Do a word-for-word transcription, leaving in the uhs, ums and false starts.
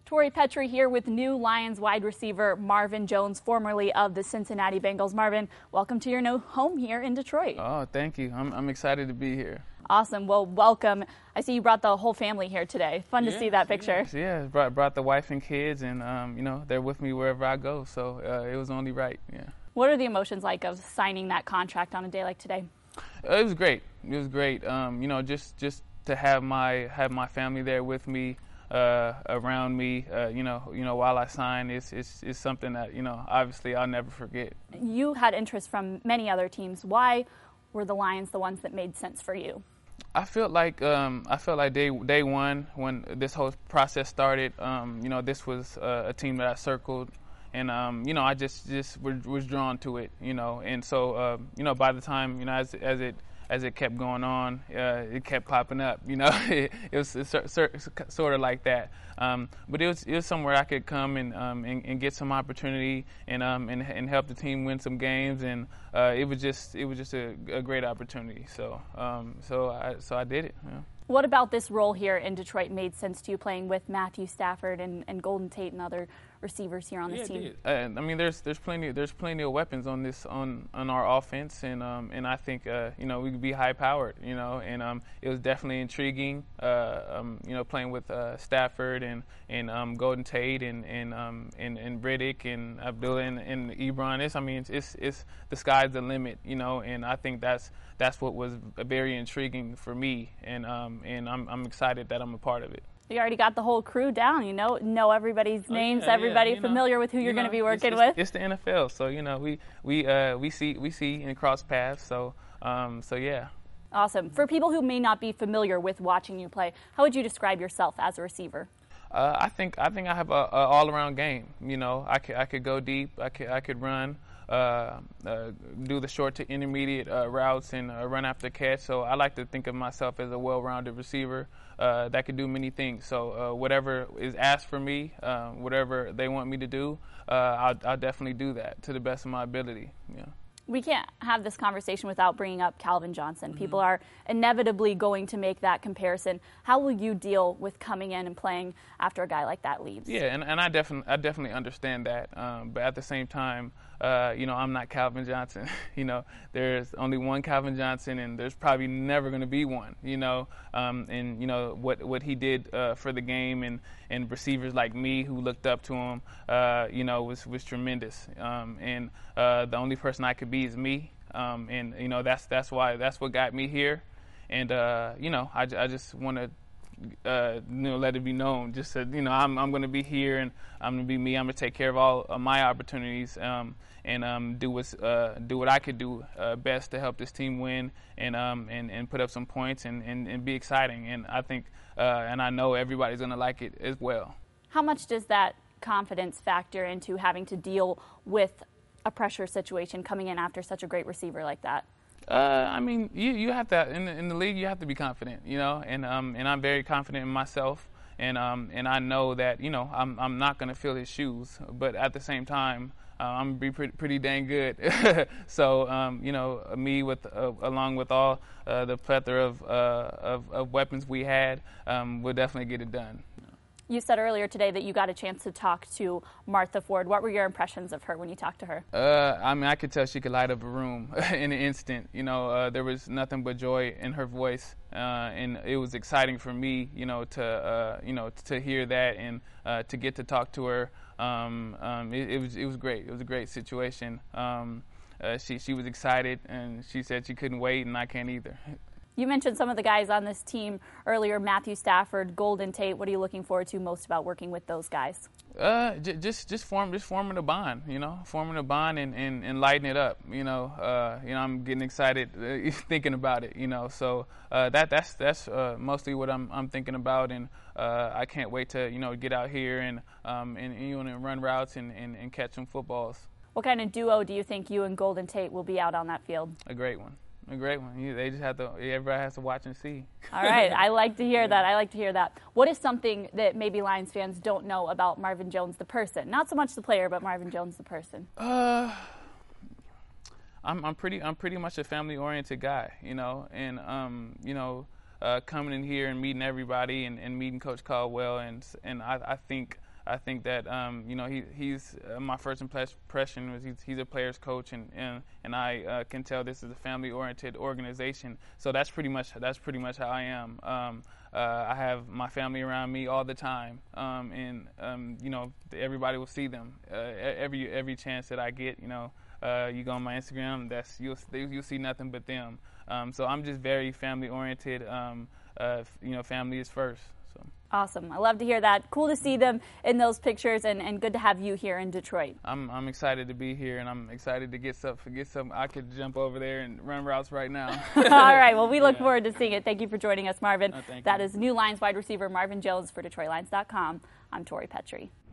Tori Petrie here with new Lions wide receiver Marvin Jones, formerly of the Cincinnati Bengals. Marvin, welcome to your new home here in Detroit. Oh, thank you. I'm, I'm excited to be here. Awesome. Well, welcome. I see you brought the whole family here today. Fun to yes, see that picture. Yes, yeah, brought, brought the wife and kids, and, um, you know, they're with me wherever I go, so uh, it was only right, yeah. What are the emotions like of signing that contract on a day like today? Uh, it was great. It was great. Um, you know, just, just to have my, have my family there with me. Uh, around me, uh, you know, you know, while I sign, it's, it's, it's something that, you know, obviously I'll never forget. You had interest from many other teams. Why were the Lions the ones that made sense for you? I felt like um, I felt like day day one when this whole process started. Um, you know, this was uh, a team that I circled, and um, you know, I just just was, was drawn to it. You know, and so uh, you know, by the time you know, as as it as it kept going on, uh, it kept popping up. You know, it, it was sort of like that. Um, but it was it was somewhere I could come and um, and, and get some opportunity and um and, and help the team win some games. And uh, it was just it was just a, a great opportunity. So um, so I so I did it. Yeah. What about this role here in Detroit made sense to you, playing with Matthew Stafford and, and Golden Tate and other receivers here on this yeah, team? It did. Uh, I mean, there's there's plenty there's plenty of weapons on this on, on our offense, and um, and I think uh, you know we could be high powered, you know, and um, it was definitely intriguing, uh, um, you know, playing with uh, Stafford and and um, Golden Tate and and um, and, and Riddick and Abdullah and, and Ebron. It's I mean it's, it's it's the sky's the limit, you know, and I think that's that's what was very intriguing for me, and um, and I'm I'm excited that I'm a part of it. You already got the whole crew down, you know, know everybody's oh, names, yeah, everybody yeah, familiar know, with who you're you know, going to be working it's, it's, with. It's the N F L, so you know we we uh, we see we see and cross paths, so um, so yeah. Awesome. For people who may not be familiar with watching you play, how would you describe yourself as a receiver? Uh, I think I think I have a, a all-around game. You know, I could I could go deep. I could I could run, uh, uh, do the short to intermediate uh, routes, and uh, run after catch. So I like to think of myself as a well-rounded receiver uh, that can do many things. So uh, whatever is asked for me, uh, whatever they want me to do, uh, I'll, I'll definitely do that to the best of my ability. Yeah. We can't have this conversation without bringing up Calvin Johnson. Mm-hmm. People are inevitably going to make that comparison. How will you deal with coming in and playing after a guy like that leaves? Yeah, and, and I definitely I definitely understand that. Um, but at the same time, uh, you know, I'm not Calvin Johnson. you know, there's only one Calvin Johnson, and there's probably never going to be one. You know, um, and you know what what he did uh, for the game, and, and receivers like me who looked up to him, uh, you know, was was tremendous. Um, and uh, the only person I could be is me, um, and you know that's that's why that's what got me here, and uh, you know I, I just want to uh, you know let it be known, just that you know I'm I'm going to be here and I'm going to be me. I'm going to take care of all of my opportunities um, and um, do what uh, do what I could do uh, best to help this team win and um, and and put up some points and, and, and be exciting. And I think uh, and I know everybody's going to like it as well. How much does that confidence factor into having to deal with a pressure situation coming in after such a great receiver like that? Uh, I mean, you you have to in the, in the league. You have to be confident, you know, and um and I'm very confident in myself, and um and I know that you know I'm I'm not gonna fill his shoes, but at the same time uh, I'm gonna be pretty pretty dang good. so um you know me with uh, along with all uh, the plethora of, uh, of of weapons we had, um we'll definitely get it done. You said earlier today that you got a chance to talk to Martha Ford. What were your impressions of her when you talked to her? Uh, I mean, I could tell she could light up a room in an instant. You know, uh, there was nothing but joy in her voice, uh, and it was exciting for me, you know, to uh, you know to hear that and uh, to get to talk to her. Um, um, it, it was it was great. It was a great situation. Um, uh, she she was excited, and she said she couldn't wait, and I can't either. You mentioned some of the guys on this team earlier, Matthew Stafford, Golden Tate. What are you looking forward to most about working with those guys? Uh, j- just just form just forming a bond, you know, forming a bond and, and, and lighting it up, you know. Uh, you know, I'm getting excited uh, thinking about it, you know. So uh, that that's that's uh, mostly what I'm I'm thinking about, and uh, I can't wait to you know get out here and um and, and you know run routes and, and, and catch some footballs. What kind of duo do you think you and Golden Tate will be out on that field? A great one. A great one. You, they just have to. Everybody has to watch and see. All right, I like to hear that. I like to hear that. What is something that maybe Lions fans don't know about Marvin Jones, the person? Not so much the player, but Marvin Jones, the person. Uh, I'm I'm pretty I'm pretty much a family-oriented guy, you know, and um, you know, uh, coming in here and meeting everybody and, and meeting Coach Caldwell, and and I, I think I think that um, you know he he's uh, my first impression was he's, he's a player's coach, and and, and I uh, can tell this is a family-oriented organization. So that's pretty much that's pretty much how I am. Um, uh, I have my family around me all the time, um, and um, you know everybody will see them uh, every every chance that I get. You know, uh, you go on my Instagram, that's you'll you'll see nothing but them. Um, so I'm just very family-oriented. Um, uh, you know, family is first. So. Awesome. I love to hear that. Cool to see them in those pictures, and, and good to have you here in Detroit. I'm I'm excited to be here, and I'm excited to get some. Get some. I could jump over there and run routes right now. All right. Well, we look yeah. forward to seeing it. Thank you for joining us, Marvin. Oh, thank that you. is new Lions wide receiver Marvin Jones for Detroit Lions dot com. I'm Tori Petrie.